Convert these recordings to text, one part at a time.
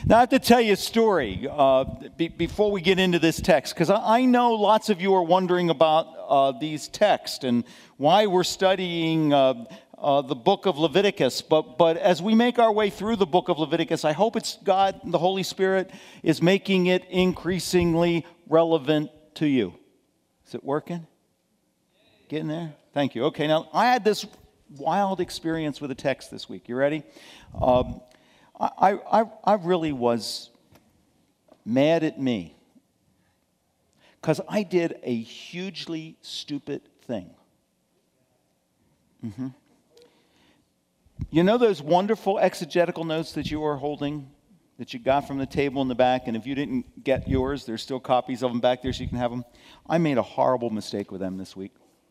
Now, I have to tell you a story before we get into this text, because I know lots of you are wondering about these texts and why we're studying the book of Leviticus. But as we make our way through the book of Leviticus, I hope it's God, the Holy Spirit, is making it increasingly relevant to you. Is it working? Getting there? Thank you. Okay, now, I had this wild experience with a text this week. You ready? I really was mad at me because I did a hugely stupid thing. You know those wonderful exegetical notes that you are holding, that you got from the table in the back, and if you didn't get yours, there's still copies of them back there so you can have them? I made a horrible mistake with them this week.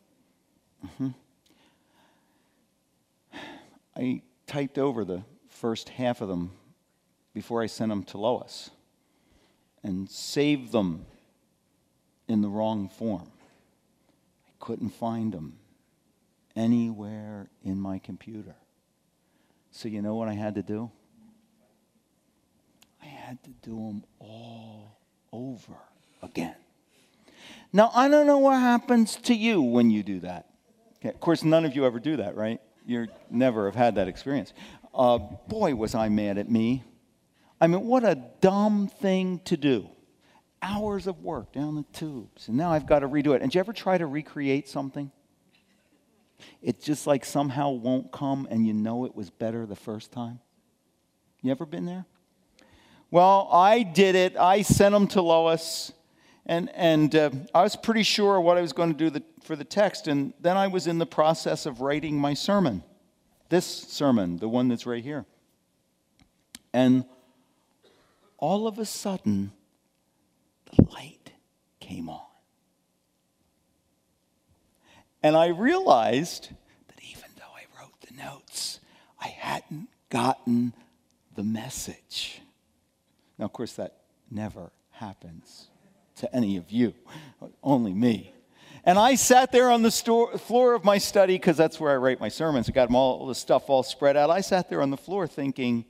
I typed over the first half of them before I sent them to Lois and saved them in the wrong form. I couldn't find them anywhere in my computer. So you know what I had to do? I had to do them all over again. Now, I don't know what happens to you when you do that. Okay, of course, none of you ever do that, right? You never have had that experience. Boy, was I mad at me. I mean, what a dumb thing to do. Hours of work down the tubes, and now I've got to redo it. And did you ever try to recreate something? It just like somehow won't come, and you know it was better the first time? You ever been there? Well, I did it. I sent them to Lois, and I was pretty sure what I was going to do for the text, and then I was in the process of writing my sermon. This sermon, the one that's right here. And all of a sudden, the light came on. And I realized that even though I wrote the notes, I hadn't gotten the message. Now, of course, that never happens to any of you, only me. And I sat there on the floor of my study, because that's where I write my sermons. I got them all the stuff all spread out. I sat there on the floor thinking,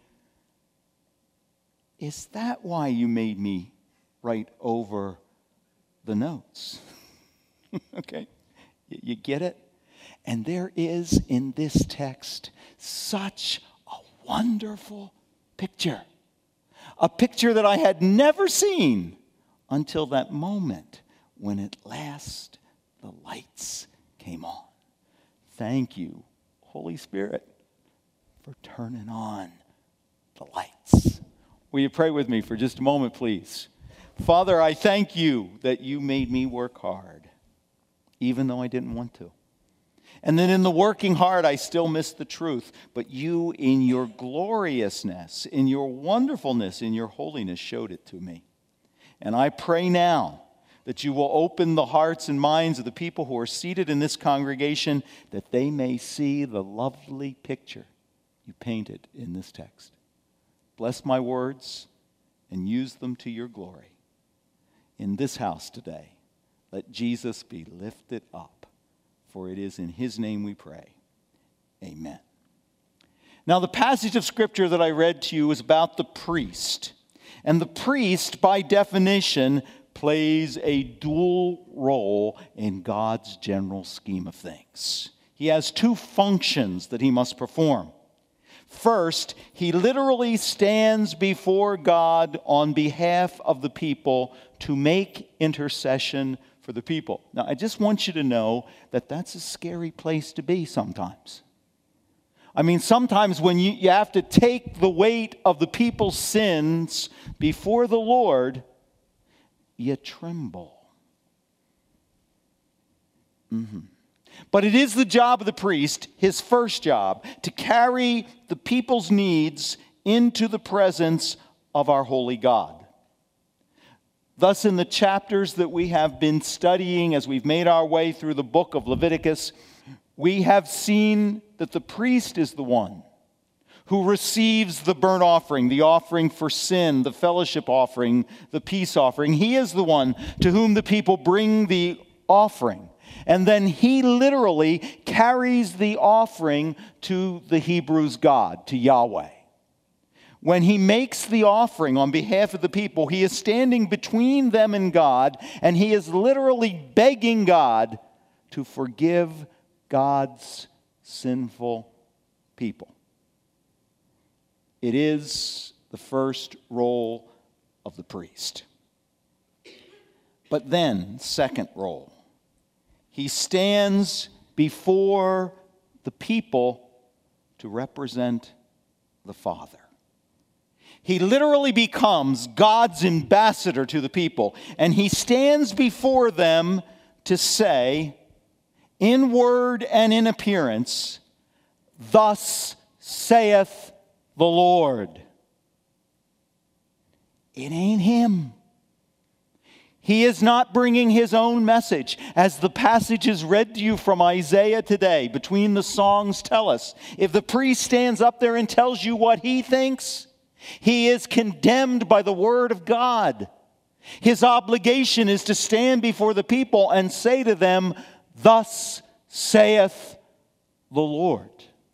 is that why you made me write over the notes? Okay, you get it? And there is in this text such a wonderful picture. A picture that I had never seen until that moment when at last the lights came on. Thank you, Holy Spirit, for turning on the lights. Will you pray with me for just a moment, please? Father, I thank you that you made me work hard, even though I didn't want to. And then in the working hard, I still missed the truth. But you, in your gloriousness, in your wonderfulness, in your holiness, showed it to me. And I pray now that you will open the hearts and minds of the people who are seated in this congregation, that they may see the lovely picture you painted in this text. Bless my words and use them to your glory. In this house today, let Jesus be lifted up, for it is in his name we pray. Amen. Now, the passage of Scripture that I read to you is about the priest. And the priest, by definition, plays a dual role in God's general scheme of things. He has two functions that he must perform. First, he literally stands before God on behalf of the people to make intercession for the people. Now, I just want you to know that that's a scary place to be sometimes. I mean, sometimes when you have to take the weight of the people's sins before the Lord, you tremble. But it is the job of the priest, his first job, to carry the people's needs into the presence of our holy God. Thus, in the chapters that we have been studying as we've made our way through the book of Leviticus, we have seen that the priest is the one who receives the burnt offering, the offering for sin, the fellowship offering, the peace offering. He is the one to whom the people bring the offering. And then he literally carries the offering to the Hebrews' God, to Yahweh. when he makes the offering on behalf of the people, he is standing between them and God, and he is literally begging God to forgive God's sinful people. It is the first role of the priest. But then, second role, he stands before the people to represent the Father. He literally becomes God's ambassador to the people, and he stands before them to say, in word and in appearance, "Thus saith the Lord." It ain't him. He is not bringing his own message. As the passages read to you from Isaiah today, between the songs, tell us, if the priest stands up there and tells you what he thinks, he is condemned by the word of God. His obligation is to stand before the people and say to them, "Thus saith the Lord."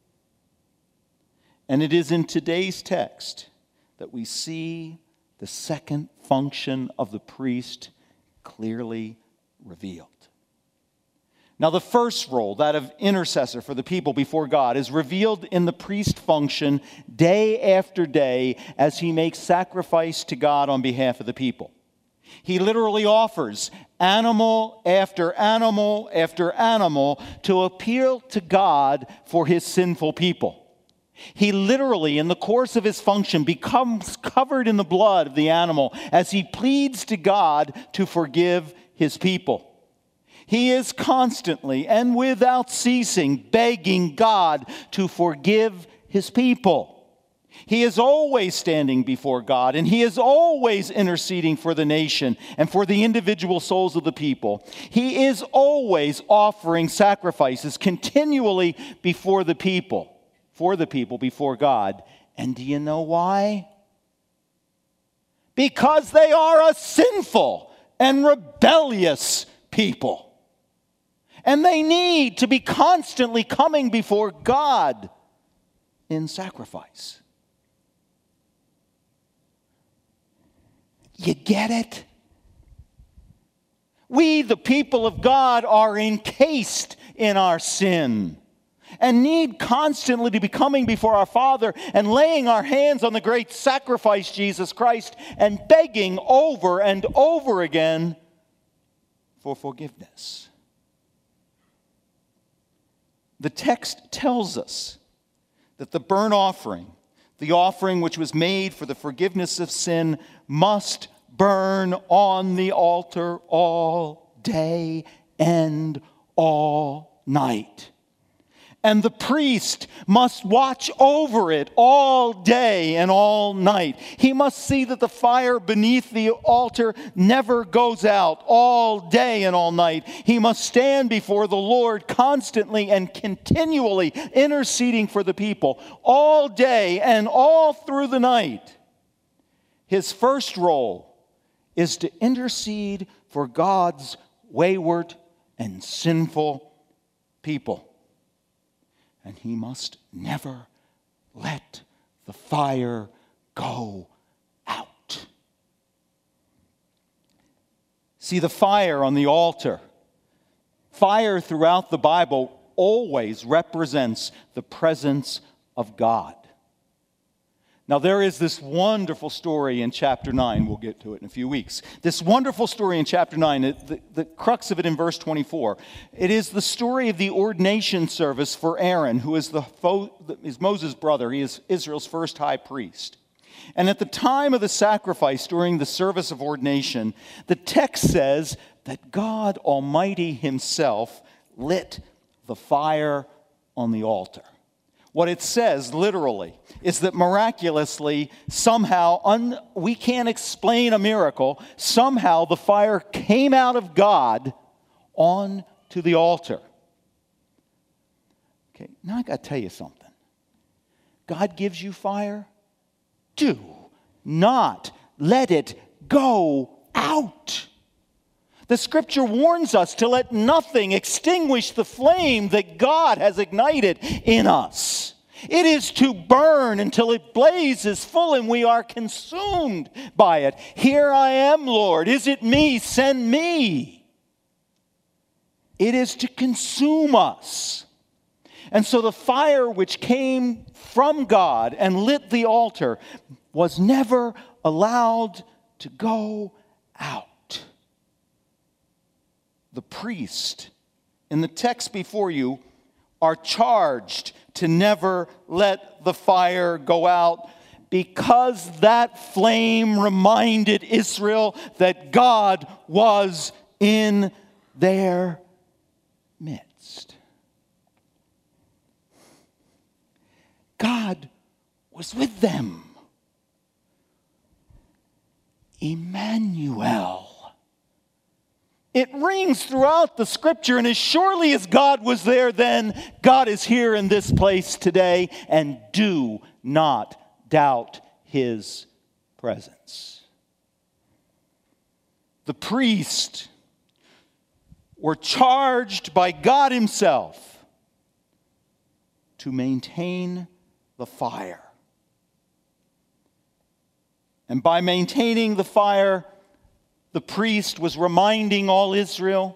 And it is in today's text that we see the second function of the priest clearly revealed. Now, the first role, that of intercessor for the people before God, is revealed in the priest function day after day as he makes sacrifice to God on behalf of the people. He literally offers animal after animal after animal to appeal to God for his sinful people. He literally, in the course of his function, becomes covered in the blood of the animal as he pleads to God to forgive his people. He is constantly and without ceasing begging God to forgive his people. He is always standing before God, and he is always interceding for the nation and for the individual souls of the people. He is always offering sacrifices continually before the people, for the people before God. And do you know why? Because they are a sinful and rebellious people. And they need to be constantly coming before God in sacrifice. You get it? We, the people of God, are encased in our sin and need constantly to be coming before our Father and laying our hands on the great sacrifice, Jesus Christ, and begging over and over again for forgiveness. The text tells us that the burnt offering, the offering which was made for the forgiveness of sin, must burn on the altar all day and all night. And the priest must watch over it all day and all night. He must see that the fire beneath the altar never goes out all day and all night. He must stand before the Lord constantly and continually interceding for the people all day and all through the night. His first role is to intercede for God's wayward and sinful people. And he must never let the fire go out. See, the fire on the altar, fire throughout the Bible always represents the presence of God. Now, there is this wonderful story in chapter 9. We'll get to it in a few weeks. This wonderful story in chapter 9, the crux of it in verse 24. It is the story of the ordination service for Aaron, who is Moses' brother. He is Israel's first high priest. And at the time of the sacrifice during the service of ordination, the text says that God Almighty himself lit the fire on the altar. What it says, literally, is that miraculously, somehow, we can't explain a miracle, somehow the fire came out of God onto the altar. Okay, now I got to tell you something. God gives you fire. Do not let it go out. The scripture warns us to let nothing extinguish the flame that God has ignited in us. It is to burn until it blazes full and we are consumed by it. Here I am, Lord. Is it me? Send me. It is to consume us. And so the fire which came from God and lit the altar was never allowed to go out. The priest in the text before you are charged to never let the fire go out, because that flame reminded Israel that God was in their midst. God was with them. Emmanuel. It rings throughout the scripture, and as surely as God was there then, God is here in this place today, and do not doubt his presence. The priests were charged by God himself to maintain the fire. And by maintaining the fire, the priest was reminding all Israel,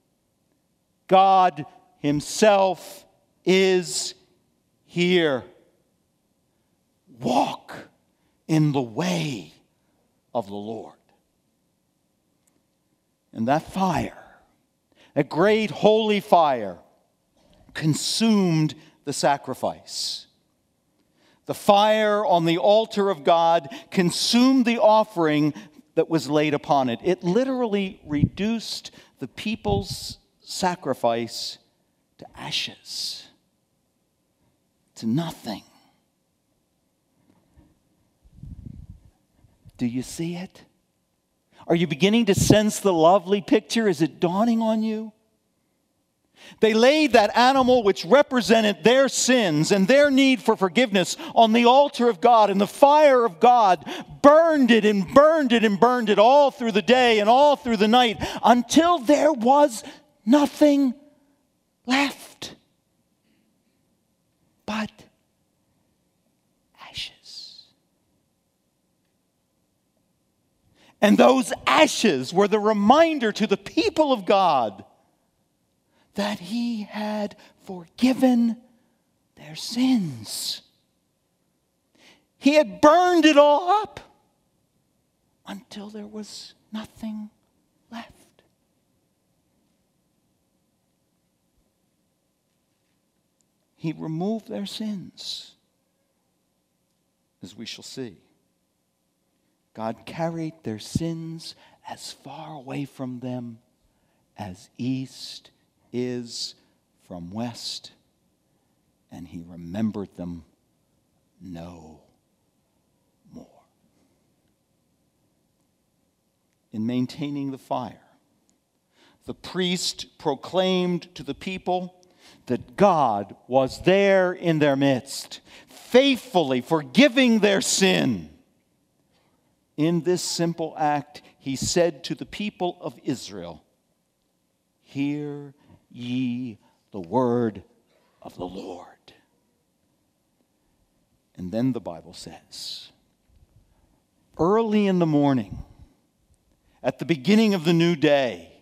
God himself is here. Walk in the way of the Lord. And that fire, that great holy fire, consumed the sacrifice. The fire on the altar of God consumed the offering that was laid upon it. It literally reduced the people's sacrifice to ashes, to nothing. Do you see it? Are you beginning to sense the lovely picture? Is it dawning on you? They laid that animal which represented their sins and their need for forgiveness on the altar of God, and the fire of God burned it and burned it and burned it all through the day and all through the night until there was nothing left but ashes. And those ashes were the reminder to the people of God that he had forgiven their sins. He had burned it all up until there was nothing left. He removed their sins, as we shall see. God carried their sins as far away from them as east is from west, and he remembered them no more. In maintaining the fire, the priest proclaimed to the people that God was there in their midst, faithfully forgiving their sin. In this simple act, he said to the people of Israel, "Hear ye the word of the Lord." And then the Bible says, early in the morning, at the beginning of the new day,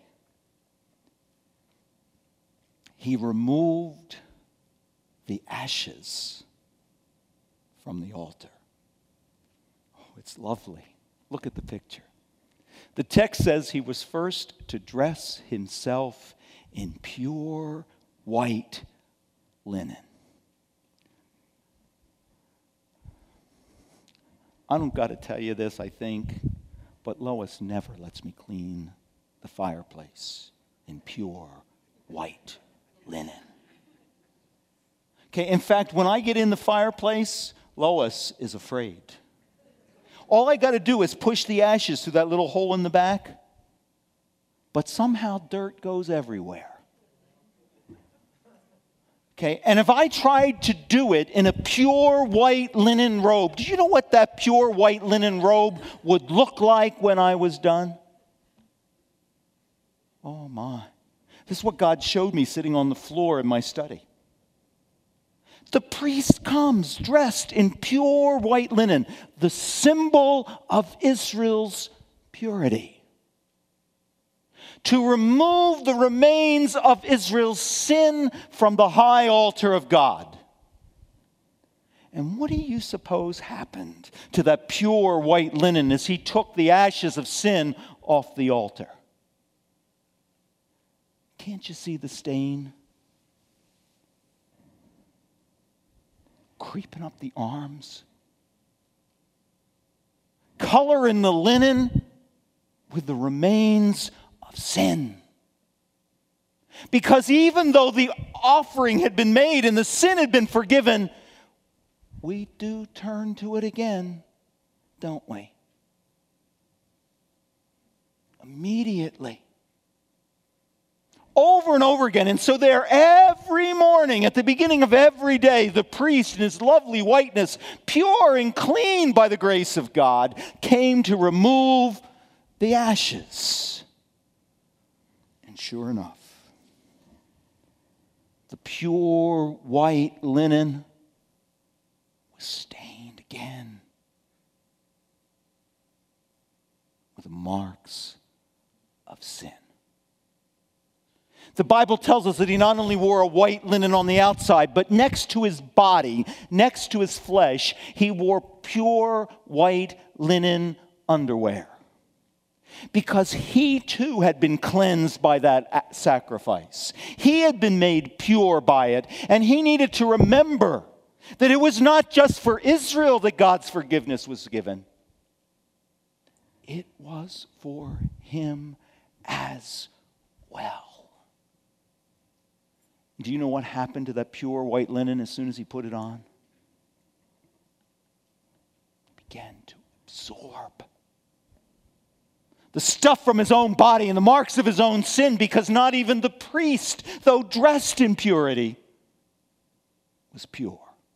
he removed the ashes from the altar. Oh, it's lovely. Look at the picture. The text says he was first to dress himself in pure white linen. I don't got to tell you this, I think, but Lois never lets me clean the fireplace in pure white linen. Okay, in fact, when I get in the fireplace, Lois is afraid. All I got to do is push the ashes through that little hole in the back, but somehow dirt goes everywhere. Okay, and if I tried to do it in a pure white linen robe, do you know what that pure white linen robe would look like when I was done? Oh my. This is what God showed me sitting on the floor in my study. The priest comes dressed in pure white linen, the symbol of Israel's purity, to remove the remains of Israel's sin from the high altar of God. And what do you suppose happened to that pure white linen as he took the ashes of sin off the altar? Can't you see the stain? Creeping up the arms. Color in the linen with the remains of sin. Because even though the offering had been made and the sin had been forgiven, we do turn to it again, don't we? Immediately. Over and over again. And so there every morning, at the beginning of every day, the priest in his lovely whiteness, pure and clean by the grace of God, came to remove the ashes. And sure enough, the pure white linen was stained again with the marks of sin. The Bible tells us that he not only wore a white linen on the outside, but next to his body, next to his flesh, he wore pure white linen underwear. Because he too had been cleansed by that sacrifice. He had been made pure by it, and he needed to remember that it was not just for Israel that God's forgiveness was given. It was for him as well. Do you know what happened to that pure white linen as soon as he put it on? It began to absorb the stuff from his own body and the marks of his own sin, because not even the priest, though dressed in purity, was pure.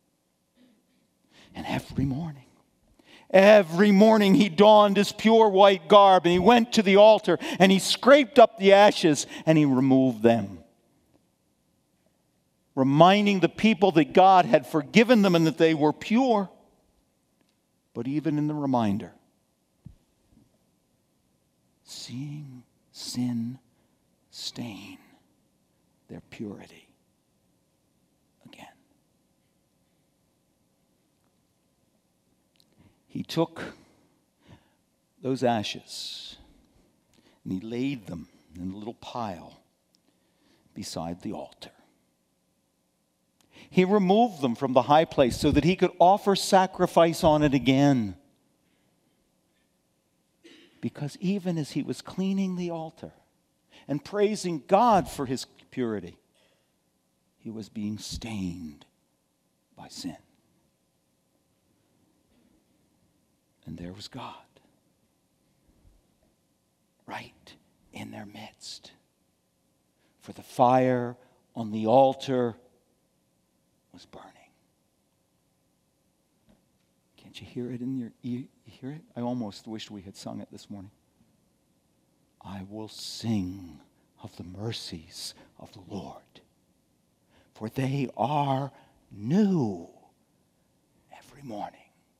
And every morning he donned his pure white garb and he went to the altar and he scraped up the ashes and he removed them, reminding the people that God had forgiven them and that they were pure. But even in the reminder, seeing sin stain their purity again. He took those ashes and he laid them in a little pile beside the altar. He removed them from the high place so that he could offer sacrifice on it again. Because even as he was cleaning the altar and praising God for his purity, he was being stained by sin. And there was God, right in their midst. For the fire on the altar was burning. Can't you hear it in your ear? You hear it? I almost wished we had sung it this morning. I will sing of the mercies of the Lord, for they are new every morning.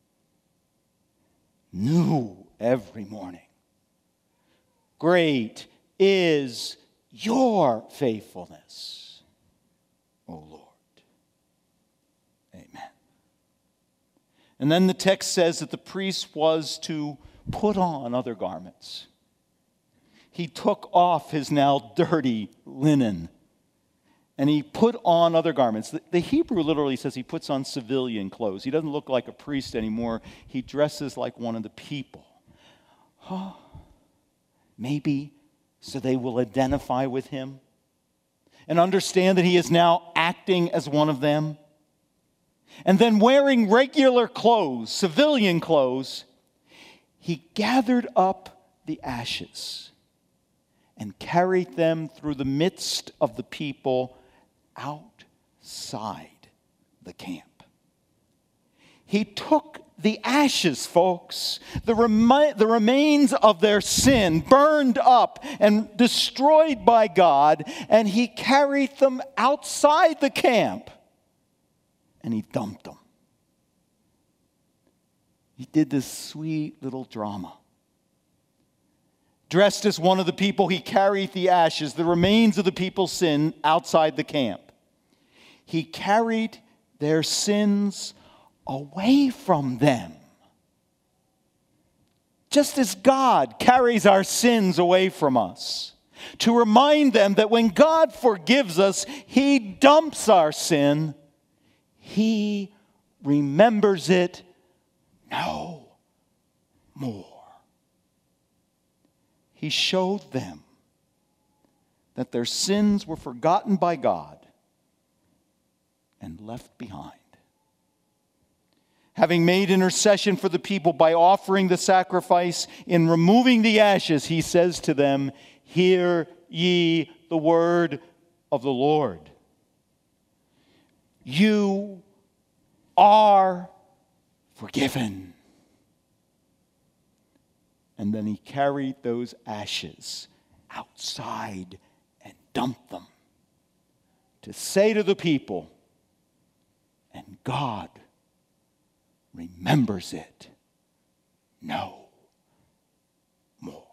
New every morning. Great is your faithfulness, O Lord. Amen. And then the text says that the priest was to put on other garments. He took off his now dirty linen and he put on other garments. The Hebrew literally says he puts on civilian clothes. He doesn't look like a priest anymore. He dresses like one of the people. Maybe so they will identify with him and understand that he is now acting as one of them. And then wearing regular clothes, civilian clothes, he gathered up the ashes and carried them through the midst of the people outside the camp. He took the ashes, folks, the remains of their sin, burned up and destroyed by God, and he carried them outside the camp and he dumped them. He did this sweet little drama. Dressed as one of the people, he carried the ashes, the remains of the people's sin, outside the camp. He carried their sins away from them. Just as God carries our sins away from us, to remind them that when God forgives us, he dumps our sin. He remembers it no more. He showed them that their sins were forgotten by God and left behind. Having made intercession for the people by offering the sacrifice, in removing the ashes, he says to them, "Hear ye the word of the Lord. You are forgiven." And then he carried those ashes outside and dumped them to say to the people, "And God remembers it no more."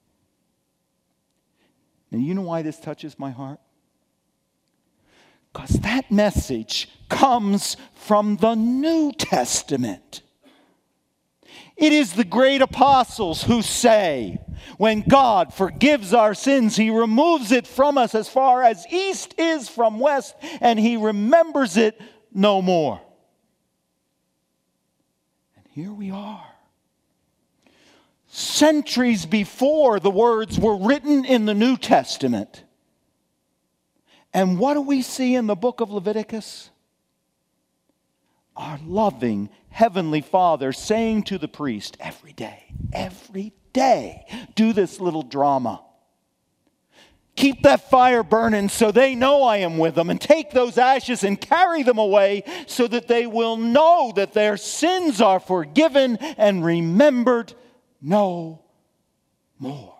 And you know why this touches my heart? Because that message comes from the New Testament. It is the great apostles who say, when God forgives our sins, he removes it from us as far as east is from west, and he remembers it no more. And here we are. Centuries before the words were written in the New Testament. And what do we see in the book of Leviticus? Our loving Heavenly Father saying to the priest, every day, do this little drama. Keep that fire burning so they know I am with them, and take those ashes and carry them away so that they will know that their sins are forgiven and remembered no more.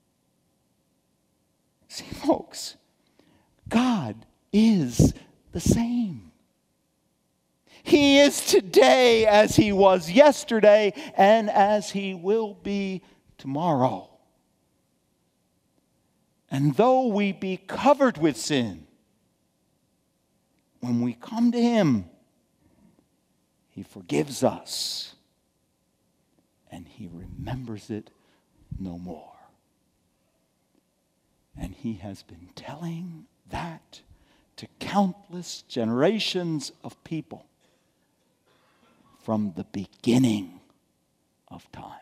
See, folks, God is the same. He is today as he was yesterday and as he will be tomorrow. And though we be covered with sin, when we come to him, he forgives us and he remembers it no more. And he has been telling that to countless generations of people from the beginning of time.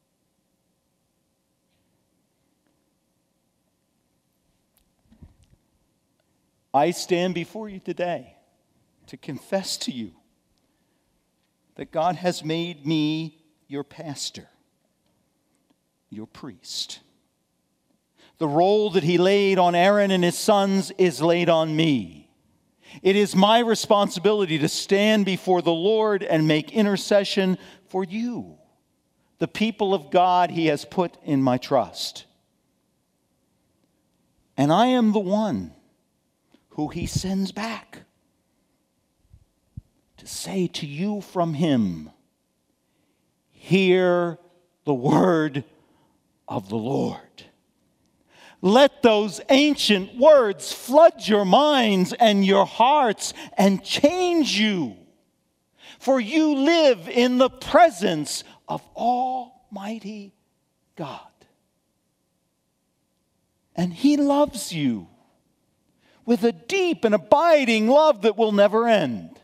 I stand before you today to confess to you that God has made me your pastor, your priest. The role that he laid on Aaron and his sons is laid on me. It is my responsibility to stand before the Lord and make intercession for you, the people of God he has put in my trust. And I am the one who he sends back to say to you from him, hear the word of the Lord. Let those ancient words flood your minds and your hearts and change you. For you live in the presence of Almighty God. And he loves you with a deep and abiding love that will never end.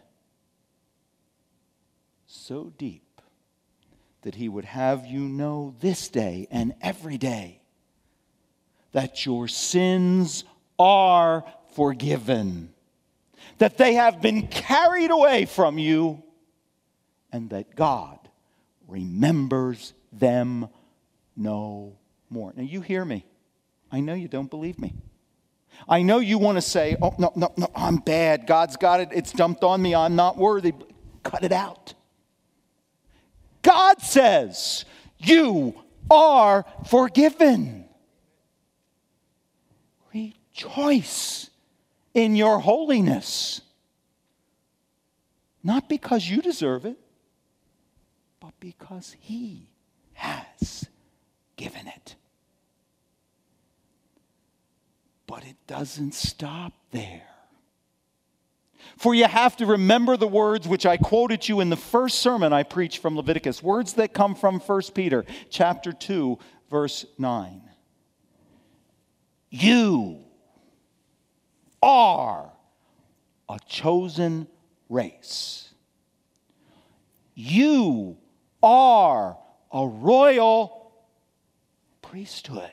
So deep that he would have you know this day and every day that your sins are forgiven, that they have been carried away from you, and that God remembers them no more. Now you hear me. I know you don't believe me. I know you want to say, oh, no, I'm bad. God's got it. It's dumped on me. I'm not worthy. Cut it out. God says, you are forgiven. Rejoice in your holiness. Not because you deserve it, but because He has given it. But it doesn't stop there. For you have to remember the words which I quoted you in the first sermon I preached from Leviticus, words that come from 1 Peter chapter 2, verse 9. You are a chosen race. You are a royal priesthood.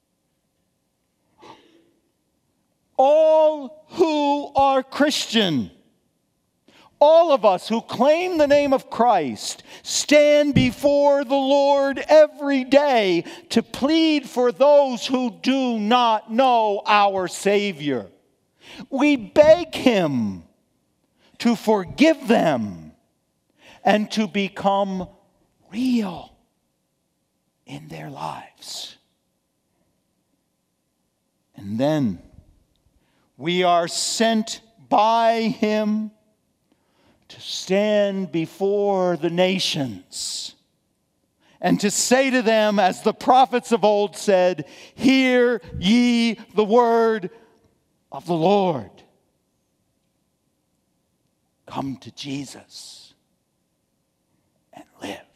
All who are Christian, all of us who claim the name of Christ, stand before the Lord every day to plead for those who do not know our Savior. We beg Him to forgive them and to become real in their lives. And then we are sent by Him to stand before the nations and to say to them, as the prophets of old said, "Hear ye the word of the Lord." Come to Jesus and live.